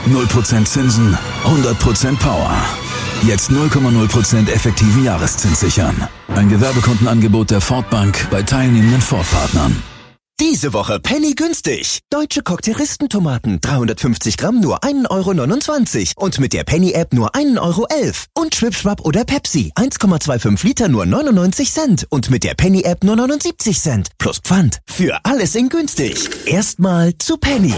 0% Zinsen, 100% Power. Jetzt 0,0% effektiven Jahreszins sichern. Ein Gewerbekundenangebot der Ford Bank bei teilnehmenden Ford-Partnern. Diese Woche Penny günstig. Deutsche Cocktailistentomaten 350 Gramm nur 1,29 € und mit der Penny-App nur 1,11 € und Schwipschwapp oder Pepsi 1,25 Liter nur 99 Cent und mit der Penny-App nur 79 Cent plus Pfand. Für alles in günstig. Erstmal zu Penny.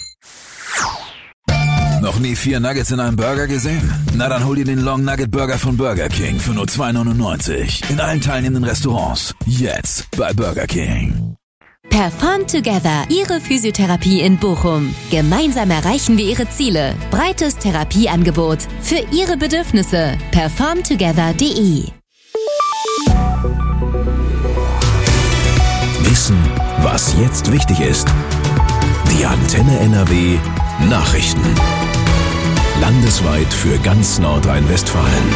Noch nie 4 Nuggets in einem Burger gesehen? Na dann hol dir den Long Nugget Burger von Burger King für nur 2,99 € in allen teilnehmenden Restaurants. Jetzt bei Burger King. Perform Together, Ihre Physiotherapie in Bochum. Gemeinsam erreichen wir Ihre Ziele. Breites Therapieangebot für Ihre Bedürfnisse. performtogether.de. Wissen, was jetzt wichtig ist. Die Antenne NRW Nachrichten. Landesweit für ganz Nordrhein-Westfalen.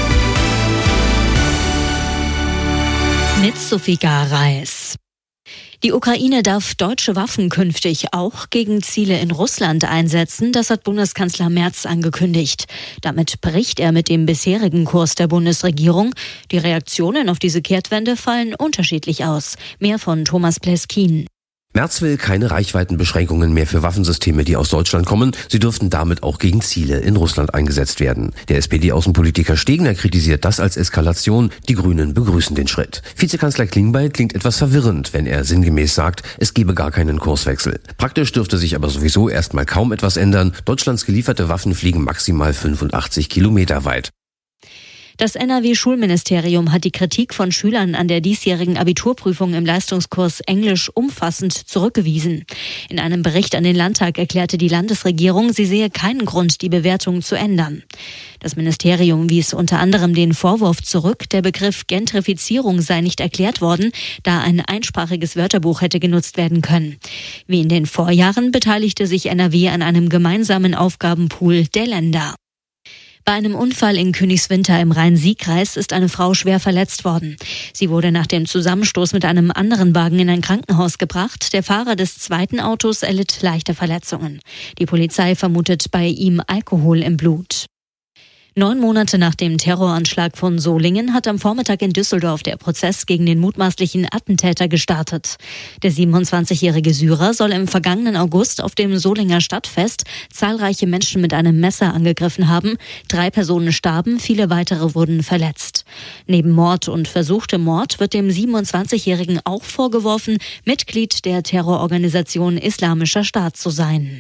Mit Sophie Gareis. Die Ukraine darf deutsche Waffen künftig auch gegen Ziele in Russland einsetzen. Das hat Bundeskanzler Merz angekündigt. Damit bricht er mit dem bisherigen Kurs der Bundesregierung. Die Reaktionen auf diese Kehrtwende fallen unterschiedlich aus. Mehr von Thomas Pleskin. Merz will keine Reichweitenbeschränkungen mehr für Waffensysteme, die aus Deutschland kommen. Sie dürften damit auch gegen Ziele in Russland eingesetzt werden. Der SPD-Außenpolitiker Stegner kritisiert das als Eskalation. Die Grünen begrüßen den Schritt. Vizekanzler Klingbeil klingt etwas verwirrend, wenn er sinngemäß sagt, es gebe gar keinen Kurswechsel. Praktisch dürfte sich aber sowieso erstmal kaum etwas ändern. Deutschlands gelieferte Waffen fliegen maximal 85 Kilometer weit. Das NRW-Schulministerium hat die Kritik von Schülern an der diesjährigen Abiturprüfung im Leistungskurs Englisch umfassend zurückgewiesen. In einem Bericht an den Landtag erklärte die Landesregierung, sie sehe keinen Grund, die Bewertung zu ändern. Das Ministerium wies unter anderem den Vorwurf zurück, der Begriff Gentrifizierung sei nicht erklärt worden, da ein einsprachiges Wörterbuch hätte genutzt werden können. Wie in den Vorjahren beteiligte sich NRW an einem gemeinsamen Aufgabenpool der Länder. Bei einem Unfall in Königswinter im Rhein-Sieg-Kreis ist eine Frau schwer verletzt worden. Sie wurde nach dem Zusammenstoß mit einem anderen Wagen in ein Krankenhaus gebracht. Der Fahrer des zweiten Autos erlitt leichte Verletzungen. Die Polizei vermutet bei ihm Alkohol im Blut. 9 Monate nach dem Terroranschlag von Solingen hat am Vormittag in Düsseldorf der Prozess gegen den mutmaßlichen Attentäter gestartet. Der 27-jährige Syrer soll im vergangenen August auf dem Solinger Stadtfest zahlreiche Menschen mit einem Messer angegriffen haben. 3 Personen starben, viele weitere wurden verletzt. Neben Mord und versuchtem Mord wird dem 27-jährigen auch vorgeworfen, Mitglied der Terrororganisation Islamischer Staat zu sein.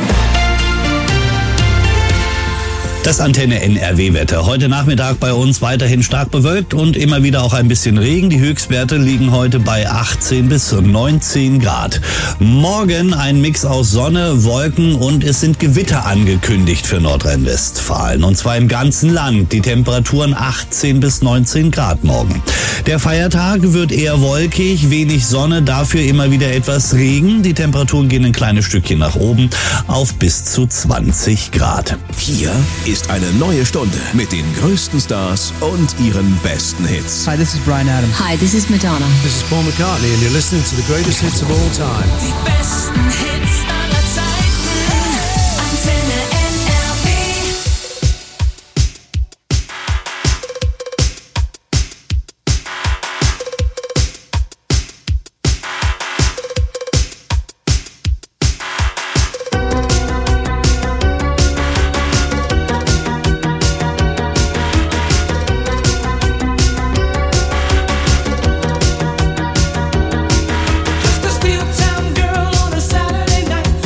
Das Antenne NRW-Wetter. Heute Nachmittag bei uns weiterhin stark bewölkt und immer wieder auch ein bisschen Regen. Die Höchstwerte liegen heute bei 18 bis 19 Grad. Morgen ein Mix aus Sonne, Wolken und es sind Gewitter angekündigt für Nordrhein-Westfalen. Und zwar im ganzen Land. Die Temperaturen 18 bis 19 Grad morgen. Der Feiertag wird eher wolkig, wenig Sonne, dafür immer wieder etwas Regen. Die Temperaturen gehen ein kleines Stückchen nach oben auf bis zu 20 Grad. Hier ist eine neue Stunde mit den größten Stars und ihren besten Hits. Hi, this is Bryan Adams. Hi, this is Madonna. This is Paul McCartney and you're listening to the greatest hits of all time. Die besten Hits aller Zeiten. Antenne NRW. Just a steel town girl on a Saturday night.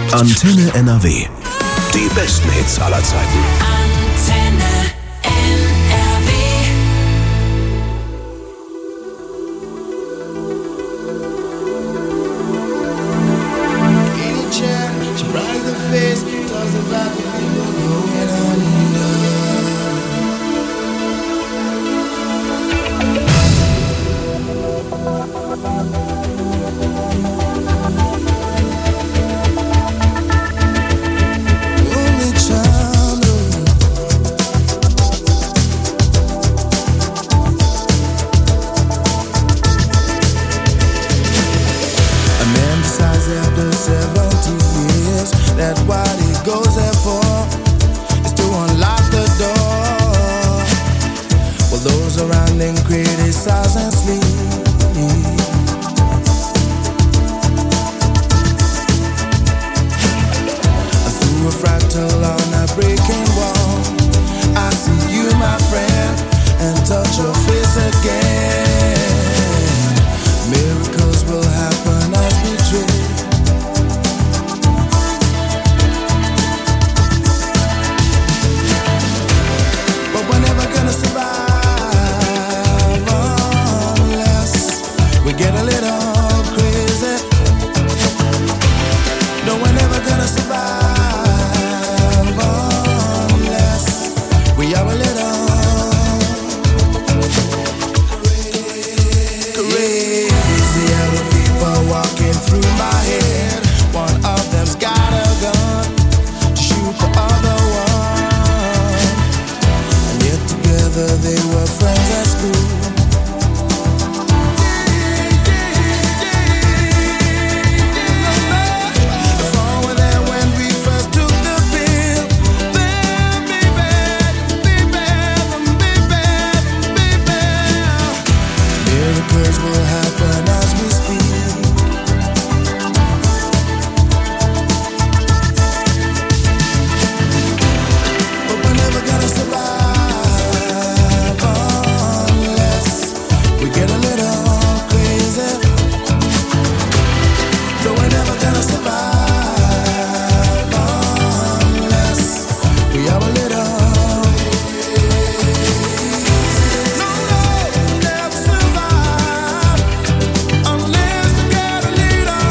Antenne NRW. Die besten Hits aller Zeiten. Antenne NRW. Any chair, she brighten the face, talks about the people going under. Only child, a man decides after 70 years that what he goes there for is to unlock the door. Well, those around him criticize and sleep. Through a fractal on a breaking wall, I see you, my friend, and touch your face again. Miracles will happen as we dream. But we're never gonna survive unless we get a little crazy. No, we're never gonna survive unless we are a little crazy. And the people walking through my head, one of them's got a gun to shoot the other one. And yet together they were friends at school. If all were there when we first took the pill, then baby, miracles will happen as we speak. But we're never gonna survive unless we get a little crazy. No, we're never gonna survive unless we are a little. No, never survive unless we get a little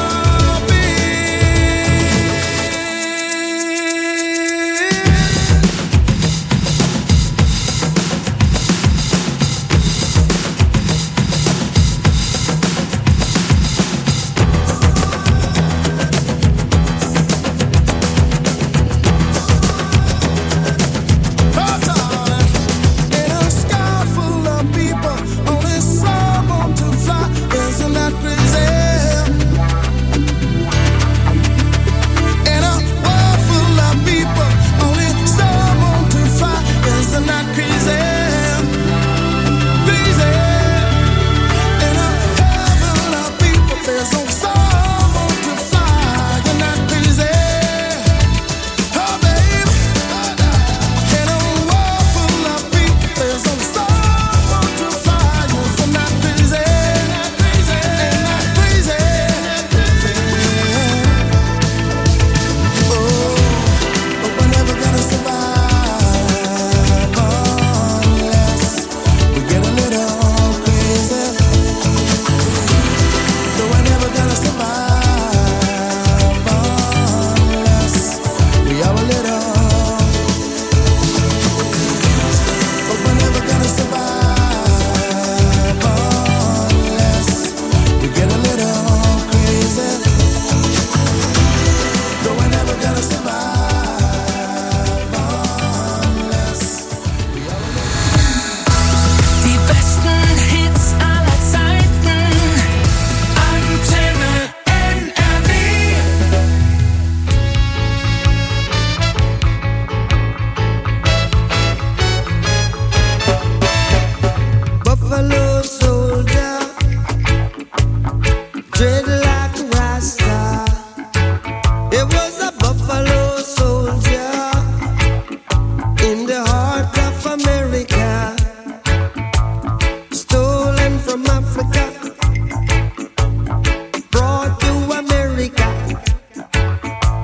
in a sky full of people, only some want to fly. Isn't that crazy? In a world full of people, only some want to fly. Isn't that crazy? Crazy. In a heaven of people, there's only some want to fly. Isn't that crazy? Oh, baby. In a world full of people, there's only some want to fly. Isn't that crazy? Crazy. Isn't that crazy? Oh, but we're never gonna survive unless we get a little crazy. No, we're never gonna survive unless we are a little. But we're never gonna survive unless we get a little crazy. No, we're never gonna survive unless we are a little. Die besten Hits aller Zeiten. Antenne NRW. Buffalo soldier, dread like a Rasta. It was a buffalo soldier in the heart of America, stolen from Africa, brought to America.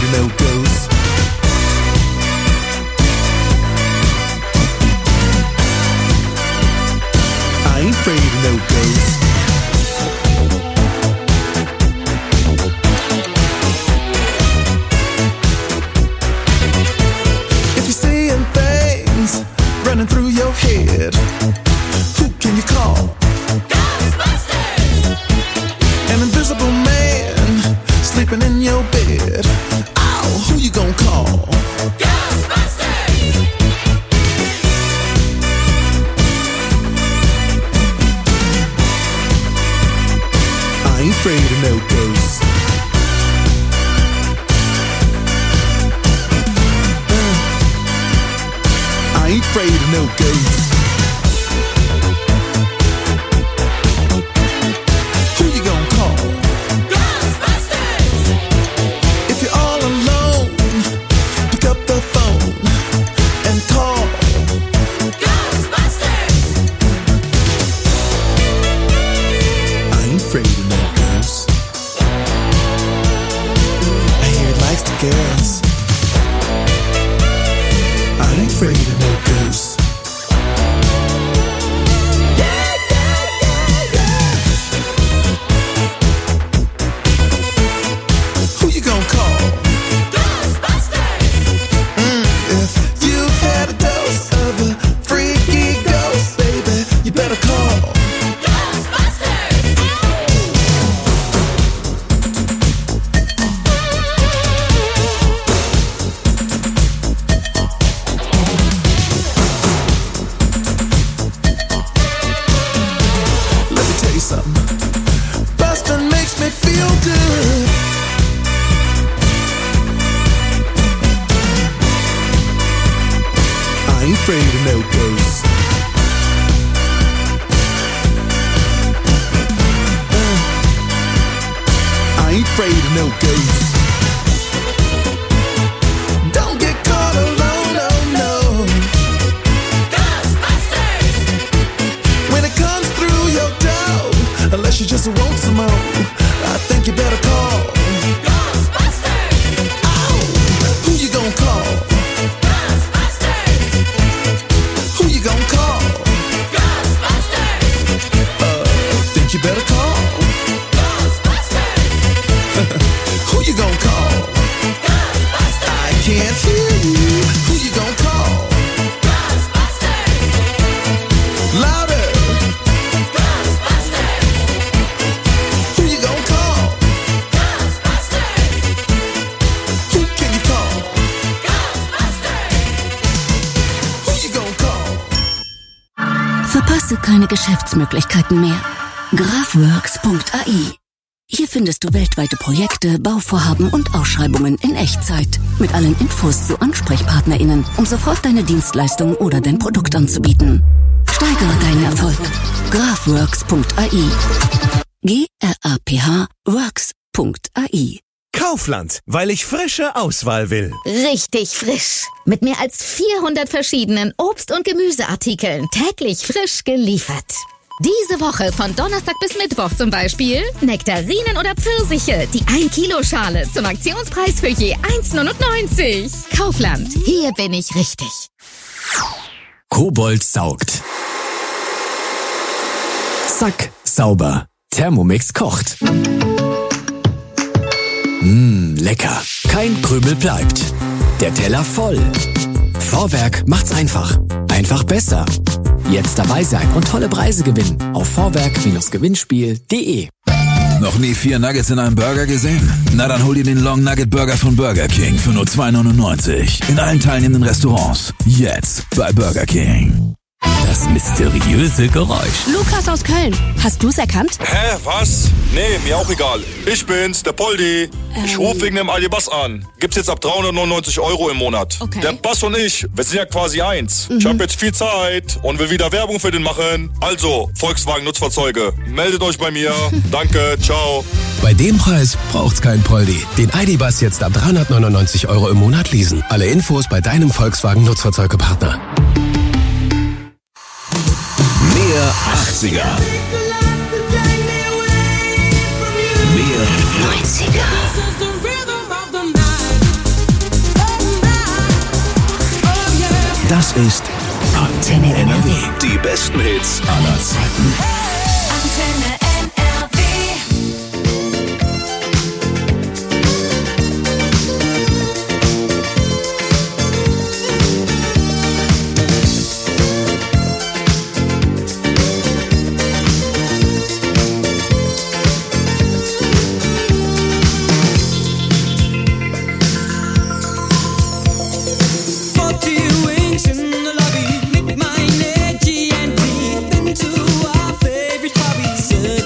of no ghosts. I ain't afraid of no ghosts. If you're seeing things running through your head, who can you call? Ghostbusters! An invisible man sleeping in your bed. Oh, who you gonna call? Ghostbusters! I ain't afraid of no ghosts. I ain't afraid of no ghosts. Who you gonna call? Ghostbusters! If you're all alone, pick up the phone and call. Ghostbusters! I ain't afraid of no ghosts. I hear it likes the girls. I ain't afraid of no ghosts. Who you gonna call? Ghostbusters! If you've had a dose of a freaky ghost, baby, you better call. Let me tell you something. Bustin' makes me feel good. I ain't afraid of no ghosts. I ain't afraid of no ghosts. Don't get caught alone, oh no. Ghostbusters! When it comes through your door, unless you just want some more, I think you better call. Ghostbusters! Oh, who you gonna call? Ghostbusters! Who you gonna call? Ghostbusters! Think you better call? Who you gonna call? Ghostbusters! I can't hear you. Who you gonna call? Ghostbusters! Louder! Ghostbusters! Who you gonna call? Ghostbusters! Who can you call? Ghostbusters! Who you gonna call? Verpasse keine Geschäftsmöglichkeiten mehr. Graphworks.ai. Hier findest du weltweite Projekte, Bauvorhaben und Ausschreibungen in Echtzeit. Mit allen Infos zu AnsprechpartnerInnen, um sofort deine Dienstleistung oder dein Produkt anzubieten. Steigere deinen Erfolg. Graphworks.ai. Graphworks.ai. Kaufland, weil ich frische Auswahl will. Richtig frisch. Mit mehr als 400 verschiedenen Obst- und Gemüseartikeln. Täglich frisch geliefert. Diese Woche von Donnerstag bis Mittwoch zum Beispiel Nektarinen oder Pfirsiche, die 1-Kilo-Schale zum Aktionspreis für je 1,99. Kaufland, hier bin ich richtig. Kobold saugt. Zack, sauber. Thermomix kocht. Lecker. Kein Krümel bleibt. Der Teller voll. Vorwerk macht's einfach. Einfach besser. Jetzt dabei sein und tolle Preise gewinnen auf vorwerk-gewinnspiel.de. Noch nie 4 Nuggets in einem Burger gesehen? Na dann hol dir den Long Nugget Burger von Burger King für nur $2,99. In allen teilnehmenden Restaurants. Jetzt bei Burger King. Das mysteriöse Geräusch. Lukas aus Köln. Hast du's erkannt? Hä, was? Nee, mir auch egal. Ich bin's, der Poldi. Ich rufe wegen dem Aldi-Bass an. Gibt's jetzt ab 399 € im Monat. Okay. Der Bass und ich, wir sind ja quasi eins. Ich habe jetzt viel Zeit und will wieder Werbung für den machen. Also, Volkswagen Nutzfahrzeuge, meldet euch bei mir. Danke, ciao. Bei dem Preis braucht's kein Poldi. Den ID-Bus jetzt ab 399 € im Monat leasen. Alle Infos bei deinem Volkswagen Nutzfahrzeugepartner. Mehr 80er. Mehr 90er. ist Antenne NRW. Die besten Hits aller Zeiten. Antenne NRW. Into our favorite hobby.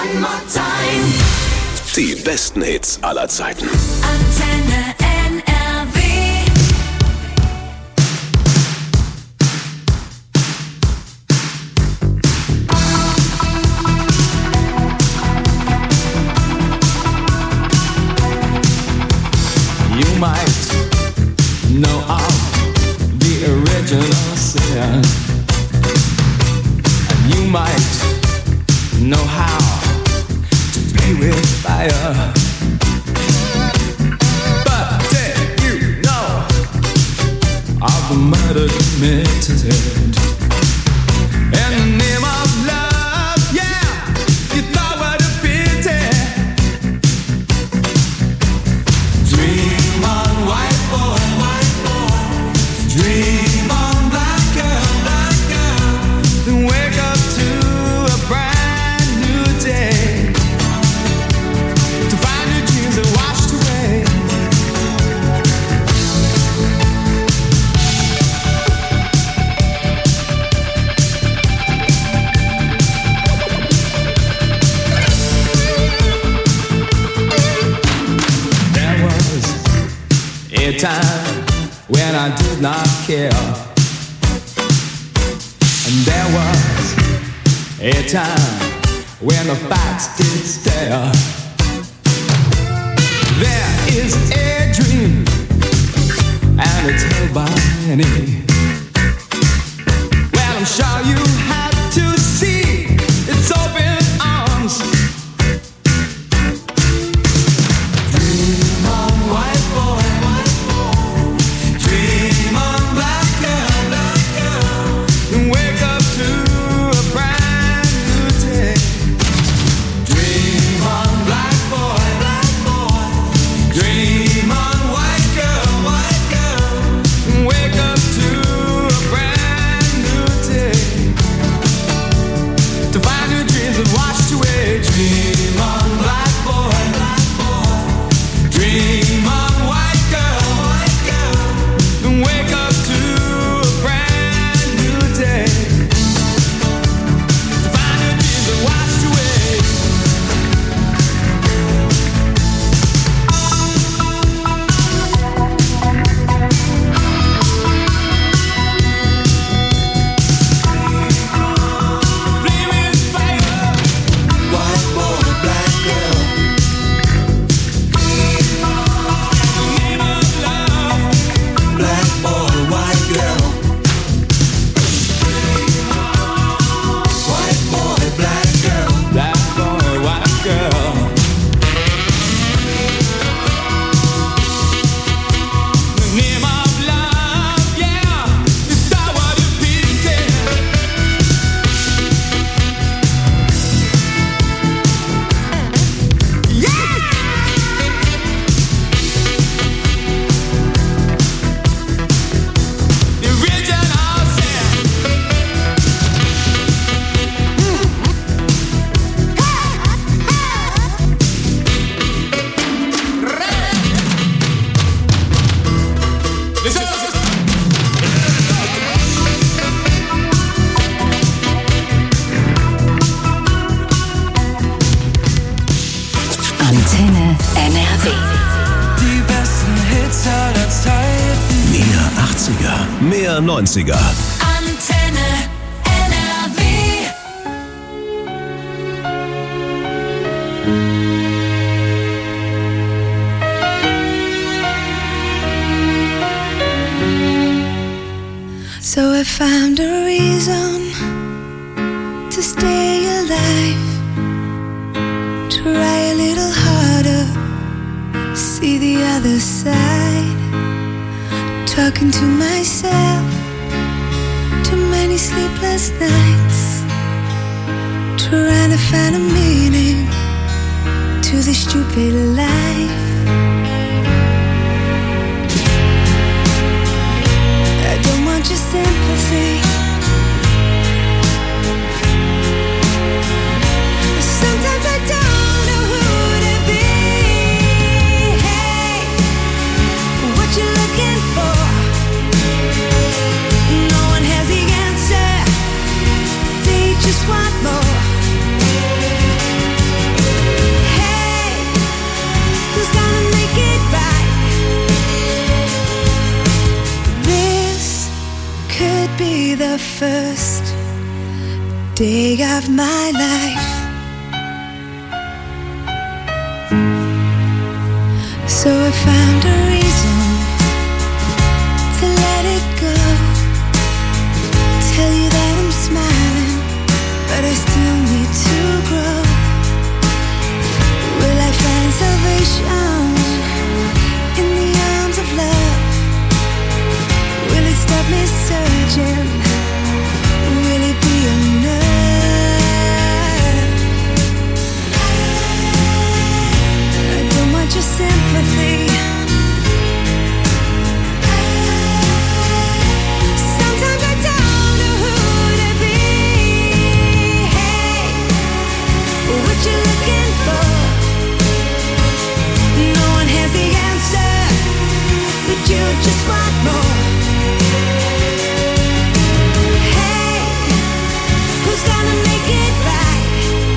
one more time. Die besten Hits aller Zeiten. Antenne NRW. You might know of the original sin, and you might know how to play with fire. But did you know of the murder committed in the name of love? Yeah, you thought what a pity. Dream on, white boy, white boy. Dream on, black girl, then wake up to a brand new day, to find your dreams are washed away. There was a time when I did not care, and there was a time when the facts did stare. There is a dream, and it's held by many. Well, I'm sure you have to see its open arms. Dream on, white boy, white boy. Dream on, black girl, and wake up to a brand new day. Dream on, black boy, dream on, white girl, and wake up to a brand new day, to find your dreams have washed away. Dream on, black boy, dream on, white girl, and wake up to a brand new day, to find your dreams have washed away. White boy, black girl. Name of love. Black boy, white girl. White boy, black girl. Black boy, white girl. Name of love, yeah. It's not what you pity. The original sin. Antenne NRW. Die besten Hits aller Zeiten. Mehr 80er, mehr 90er. Antenne NRW. So I found a reason to stay alive. Try a little harder, see the other side. Talking to myself, too many sleepless nights. Trying to find a meaning to this stupid life. I don't want your sympathy. Sometimes I don't know who to be. Hey, what you looking for? No one has the answer. They just want more. day of my life. So I found a reason to let it go. Tell you that I'm smiling, but I still need to grow. Will I find salvation in the arms of love? Will it stop me searching? Will it be enough? I don't want your sympathy. Sometimes I don't know who to be. Hey, what you looking for? No one has the answer, but you just want more. Hey, who's gonna make it right?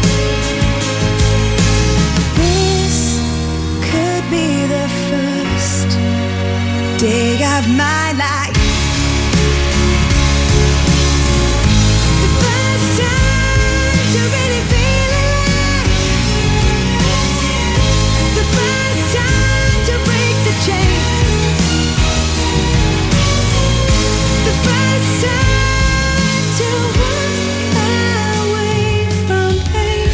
This could be the first day of my life. The first time to really feel alive. The first time to break the chain. The first time to walk away from pain.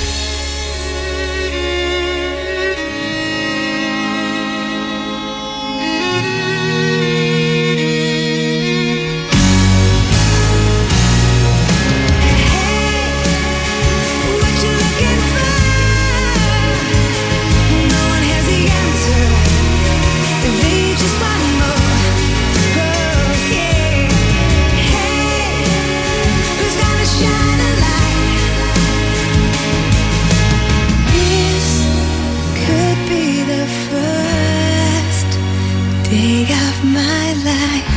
What you looking for? No one has the answer. They just want more. Oh, yeah. Hey, who's gonna shine a light? This could be the first day of my life.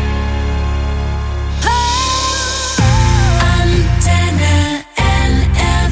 Antenne NRW.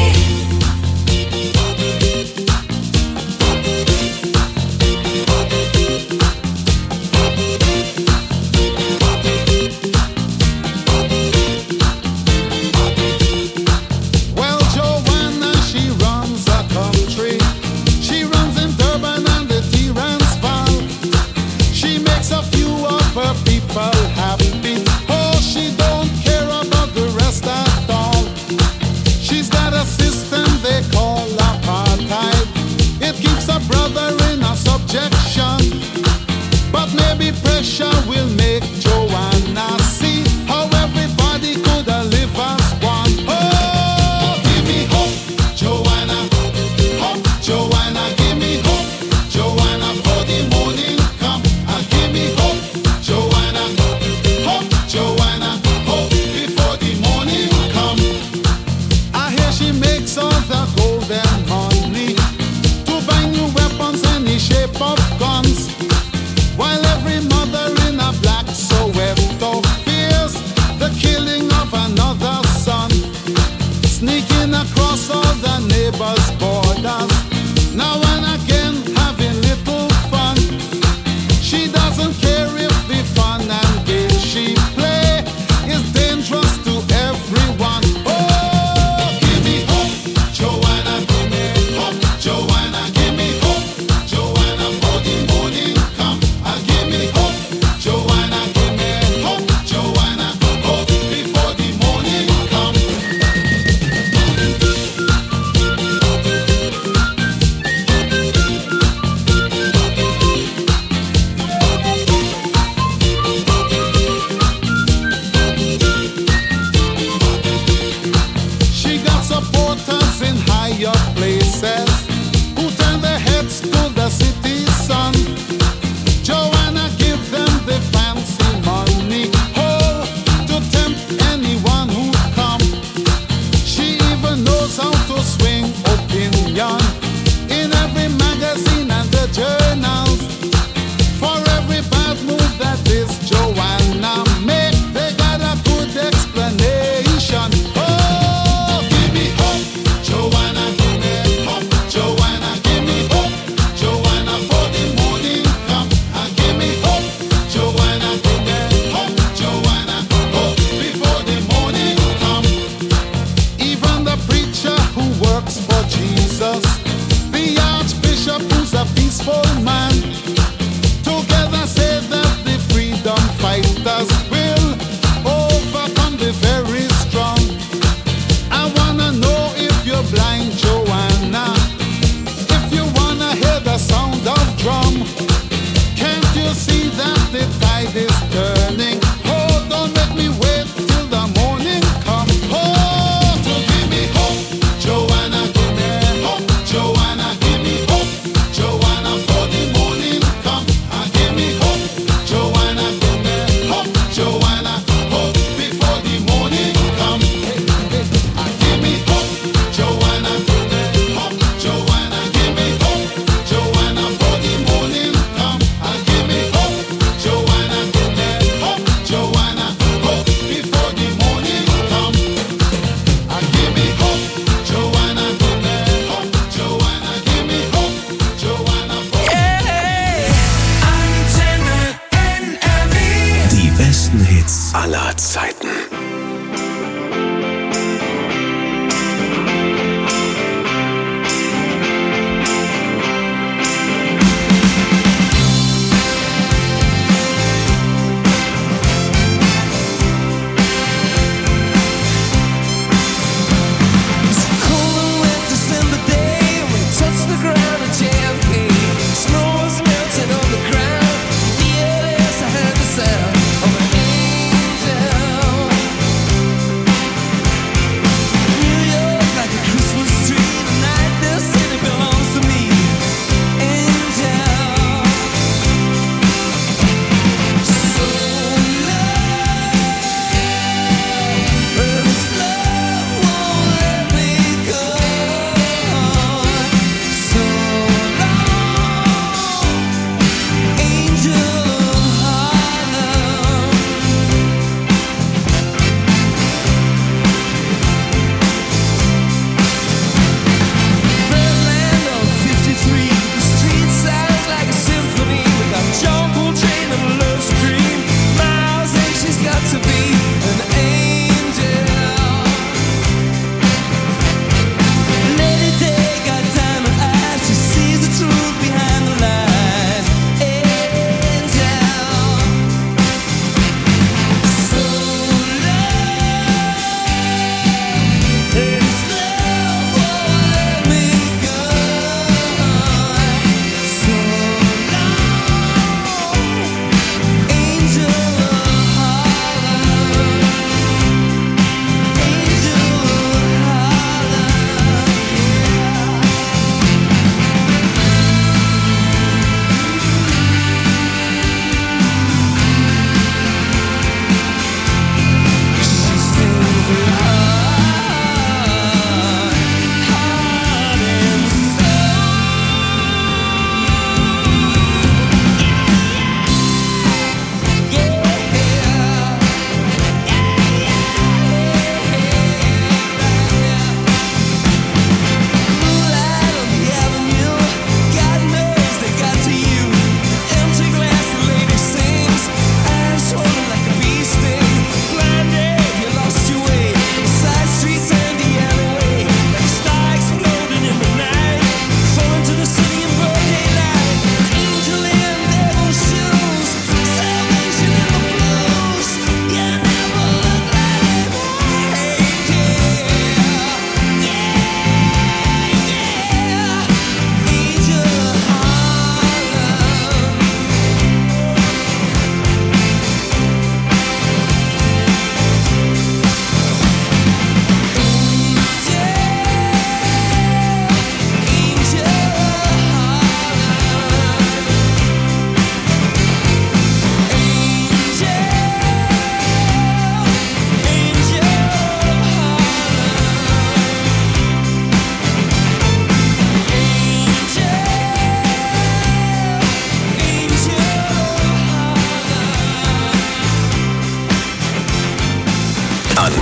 Well, Joanna, she runs a country. She runs in Durban and the Transvaal. She makes a few of her people happy. Oh, she don't care about the rest at all. She's got a system they call apartheid. It keeps a brother in a subjection. But maybe pressure will make Joanna see how everybody could live as one. Oh, give me hope, Joanna. Hope, Joanna, give me hope, Joanna, for the morning come. Give me hope, Joanna. Hope, Joanna, hope before the morning come. I hear she makes all the golden money to buy new weapons in the shape of guns. While every mother in a black Soweto fears the killing of another son, sneaking across all the neighbors' borders, now and again having little fun. She doesn't care if the fun and game she play is dangerous to everyone. Oh, give me hope, Joanna, give me hope, Joanna, give me hope, Joanna, for the morning come. Give me hope, Joanna, give me hope, Joanna, hope before the morning come. She got supporters in higher places who turn their heads to the city sun. Joanna give them the fancy money, oh, to tempt anyone who come. She even knows how to swing opinion in every magazine and the journals. For every bad move that this Joanna make, they got a good explanation. Oh, give me hope, Joanna, give me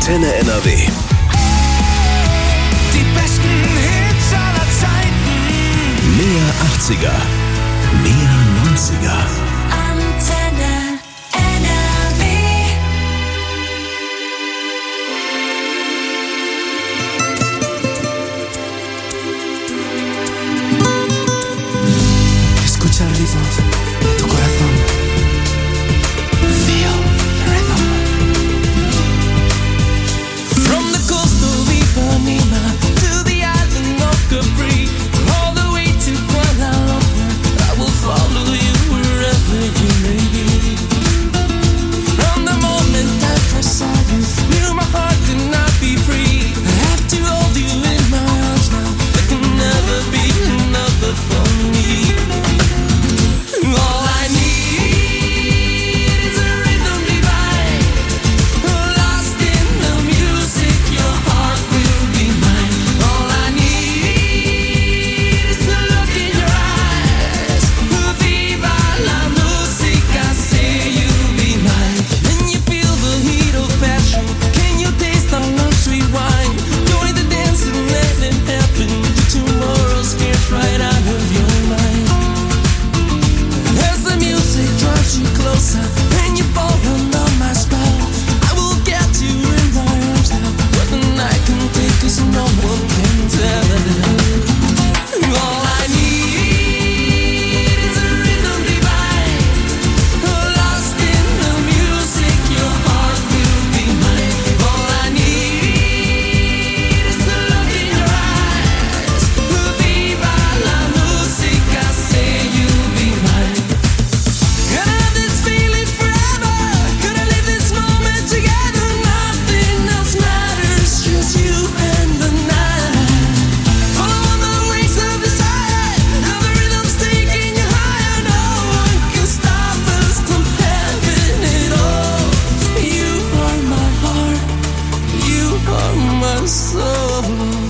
Antenne NRW. Die besten Hits aller Zeiten. Mehr 80er, mehr 90er. Antenne NRW. Escucha el ritmo de tu corazón. Feel the rhythm. From the coast of Ipanema to the island of Capri, all the way to Kuala Lumpur, I will follow you wherever you may be. From the moment I first saw you, knew my heart could not be free. I have to hold you in my arms now. There can never be another for me. All I need is a rhythm divine. Lost in the music, your heart will be mine. All I need is to look in your eyes. Viva la musica, say you'll be mine. Can you feel the heat of passion? Can you taste our love sweet wine? Join the dance and let it happen. Tomorrow scares right out of your mind. As the music drives you closer and you fall under my spell, I will get you in my arms now. But the night can take us, no one can tell. All I need is a rhythm divine. Lost in the music, your heart will be mine. All I need is to look in your eyes. Viva la musica, say you'll be mine. Gonna have this feeling forever. Gonna live this moment together. Nothing else matters, just you and the night. Follow the wings of desire. Now the rhythm's taking you higher. No one can stop us from having it all. You are my heart. You are my soul.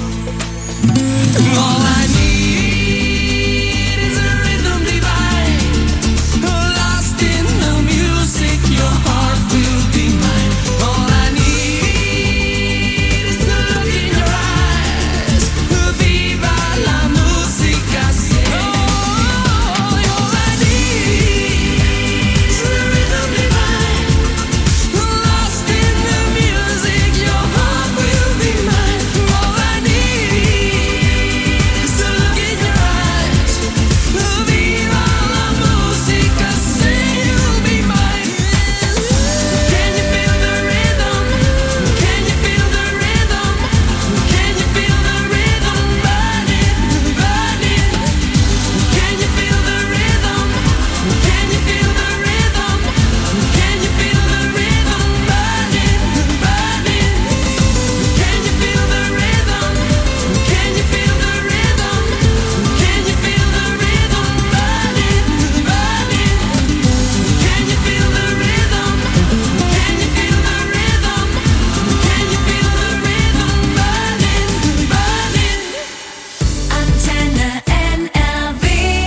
All I need is a rhythm divine. Lost in the music, your heart will be mine. All I need is to look in your eyes. Viva la musica, say. All I need is a rhythm divine. Lost in the music, your heart will be mine. All I need is to look in your eyes. Viva la musica, say you'll be mine. Can you feel the rhythm? Can you feel the rhythm? Can you feel the rhythm burning, burning? Can you feel the rhythm? Can you feel the rhythm? Can you feel the rhythm burning, burning? Can you feel the rhythm? Can you feel the rhythm? Can you feel the rhythm burning, burning? Can you feel the rhythm? Can you feel the rhythm? Can you feel the rhythm burning, burning? Antenne NRW.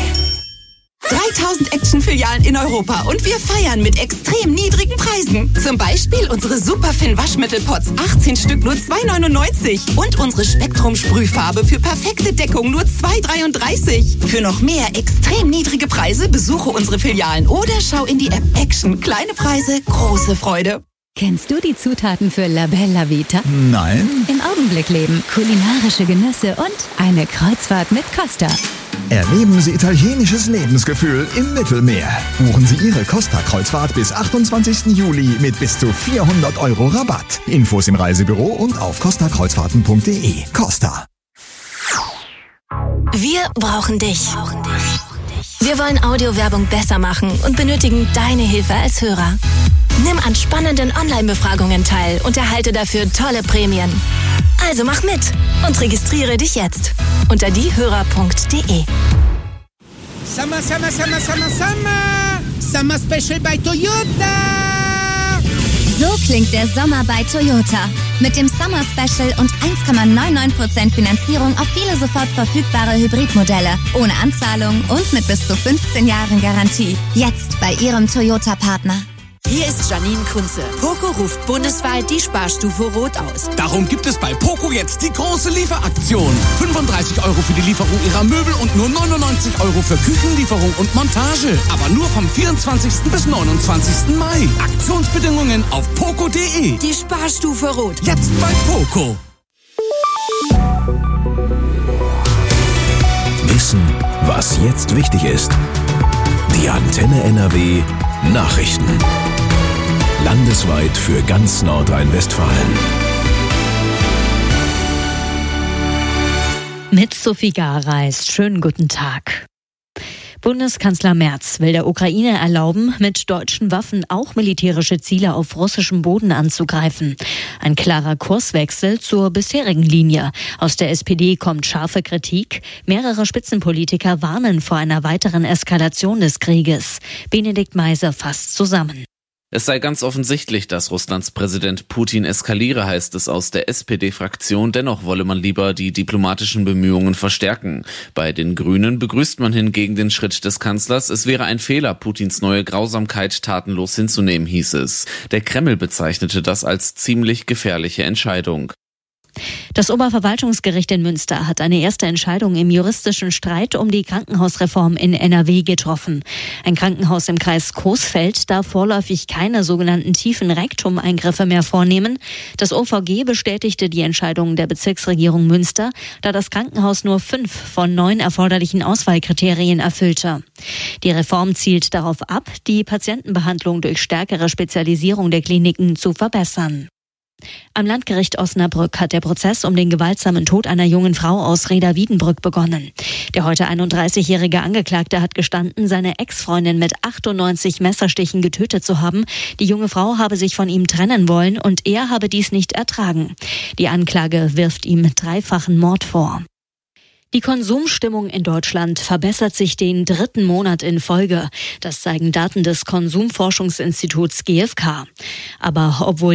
3000 Action-Filialen in Europa und wir feiern mit extrem niedrigen Preisen. Zum Beispiel unsere Superfin Waschmittelpots, 18 Stück nur 2,99 und unsere Spektrum-Sprühfarbe für perfekte Deckung nur 2,33. Für noch mehr extrem niedrige Preise besuche unsere Filialen oder schau in die App Action. Kleine Preise, große Freude. Kennst du die Zutaten für La Bella Vita? Nein. Im Augenblick leben, kulinarische Genüsse und eine Kreuzfahrt mit Costa. Erleben Sie italienisches Lebensgefühl im Mittelmeer. Buchen Sie Ihre Costa-Kreuzfahrt bis 28. Juli mit bis zu 400 € Rabatt. Infos im Reisebüro und auf costakreuzfahrten.de. Costa. Wir brauchen dich. Wir wollen Audiowerbung besser machen und benötigen deine Hilfe als Hörer. Nimm an spannenden Online-Befragungen teil und erhalte dafür tolle Prämien. Also mach mit und registriere dich jetzt unter diehörer.de. Summer, summer, summer, summer, summer. Summer Special bei Toyota. So klingt der Sommer bei Toyota. Mit dem Summer Special und 1,99% Finanzierung auf viele sofort verfügbare Hybridmodelle. Ohne Anzahlung und mit bis zu 15 Jahren Garantie. Jetzt bei Ihrem Toyota-Partner. Hier ist Janine Kunze. Poco ruft bundesweit die Sparstufe Rot aus. Darum gibt es bei Poco jetzt die große Lieferaktion. 35 € für die Lieferung Ihrer Möbel und nur 99 € für Küchenlieferung und Montage. Aber nur vom 24. bis 29. Mai. Aktionsbedingungen auf poco.de. Die Sparstufe Rot. Jetzt bei Poco. Wissen, was jetzt wichtig ist. Die Antenne NRW Nachrichten. Landesweit für ganz Nordrhein-Westfalen. Mit Sophie Gareis. Schönen guten Tag. Bundeskanzler Merz will der Ukraine erlauben, mit deutschen Waffen auch militärische Ziele auf russischem Boden anzugreifen. Ein klarer Kurswechsel zur bisherigen Linie. Aus der SPD kommt scharfe Kritik. Mehrere Spitzenpolitiker warnen vor einer weiteren Eskalation des Krieges. Benedikt Meiser fasst zusammen. Es sei ganz offensichtlich, dass Russlands Präsident Putin eskaliere, heißt es aus der SPD-Fraktion. Dennoch wolle man lieber die diplomatischen Bemühungen verstärken. Bei den Grünen begrüßt man hingegen den Schritt des Kanzlers. Es wäre ein Fehler, Putins neue Grausamkeit tatenlos hinzunehmen, hieß es. Der Kreml bezeichnete das als ziemlich gefährliche Entscheidung. Das Oberverwaltungsgericht in Münster hat eine erste Entscheidung im juristischen Streit um die Krankenhausreform in NRW getroffen. Ein Krankenhaus im Kreis Coesfeld darf vorläufig keine sogenannten tiefen Rektum-Eingriffe mehr vornehmen. Das OVG bestätigte die Entscheidung der Bezirksregierung Münster, da das Krankenhaus nur 5 von 9 erforderlichen Auswahlkriterien erfüllte. Die Reform zielt darauf ab, die Patientenbehandlung durch stärkere Spezialisierung der Kliniken zu verbessern. Am Landgericht Osnabrück hat der Prozess um den gewaltsamen Tod einer jungen Frau aus Rheda-Wiedenbrück begonnen. Der heute 31-jährige Angeklagte hat gestanden, seine Ex-Freundin mit 98 Messerstichen getötet zu haben. Die junge Frau habe sich von ihm trennen wollen und er habe dies nicht ertragen. Die Anklage wirft ihm 3-fachen Mord vor. Die Konsumstimmung in Deutschland verbessert sich den 3. Monat in Folge. Das zeigen Daten des Konsumforschungsinstituts GfK. Aber obwohl